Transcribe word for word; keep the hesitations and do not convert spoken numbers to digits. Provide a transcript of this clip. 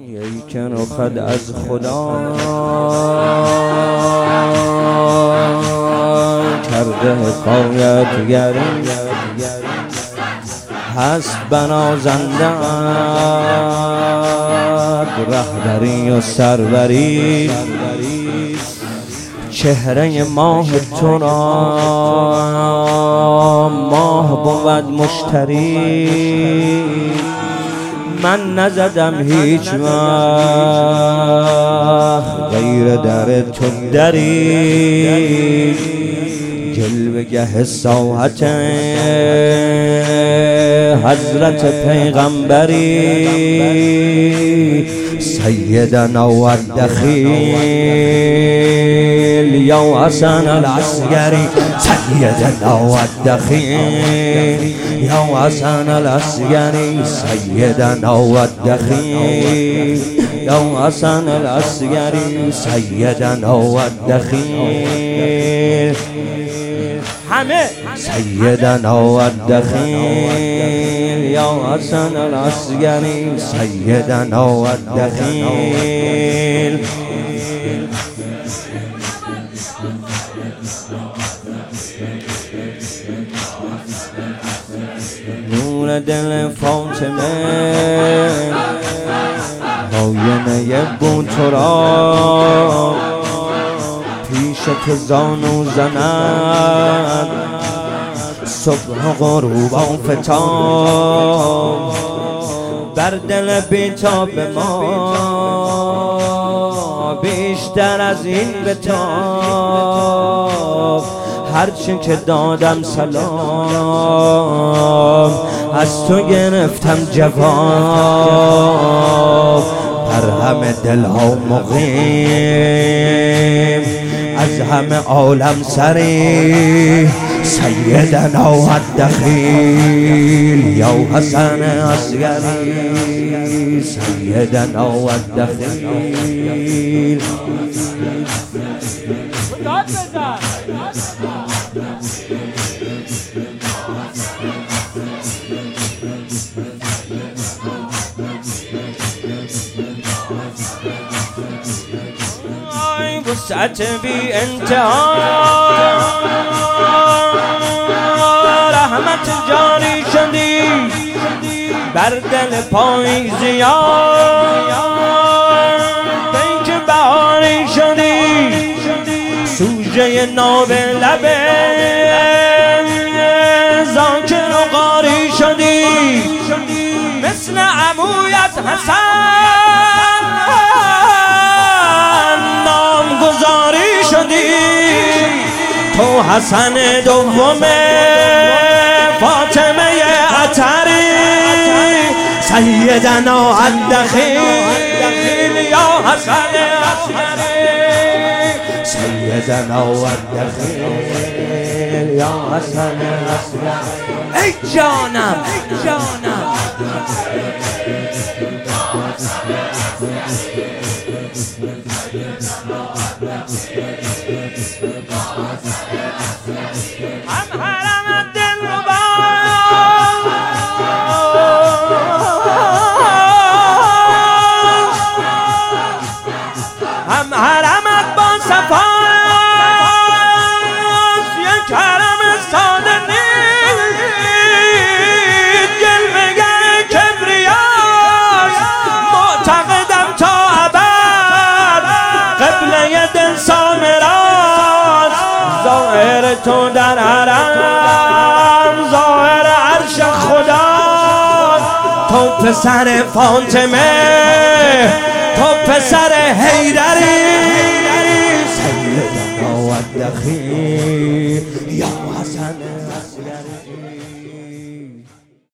ای که رخت از خدا کرده حکایتگری هست بنازنده رهبری و سروری چهره ماه تو را ماه بود مشتری من نزدم هیچ وقت غیر در تو دری جلوه گه ساحت حضرت پیغمبری سیدنا و الدخیل یا حسن العسکری سیدنا و الدخیل یا حسن العسکری سیدنا و الدخیل یا حسن العسکری سیدنا و الدخیل همه سیدنا و الدخیل یا حسن العسکری سیدنا و الدخیل نور دل فاطمه آینه بود تو را پیش تو زانو زند صبح و غروب و فتاب بر دل بیتاب ما بیشتر از این بتاب هرچی که دادم سلام از تو گرفتم جواب بر همه دل ها مقیم از همه عالم سری سیدنا و الدخیل یا حسن عسکری سیدنا و الدخیل وسعت بی انتها رحمت جاری شدی بر دل پاییزیان پیک بهاری شدی سوژه ناب لبه ذاکر و قاری شدی مثل عمویت حسن نامگذاری شدی تو حسن دوم فاطمه عطری سیدنا الدخیل یا حسن عسکری سیدنا الدخیل یا حسن عسکری ای جانم ای جانم هم حرم دلربا هم حرمت با صفاست یک حرم ساده نیست جلوه‌گر کبریاست معتقدم تا ابد قبله دل سامراست ظاهر تو در حرم ظاهر عرش خدا تو پسر فاطمه تو پسر حیدری سیدنا و الدخیل یا حسن عسکری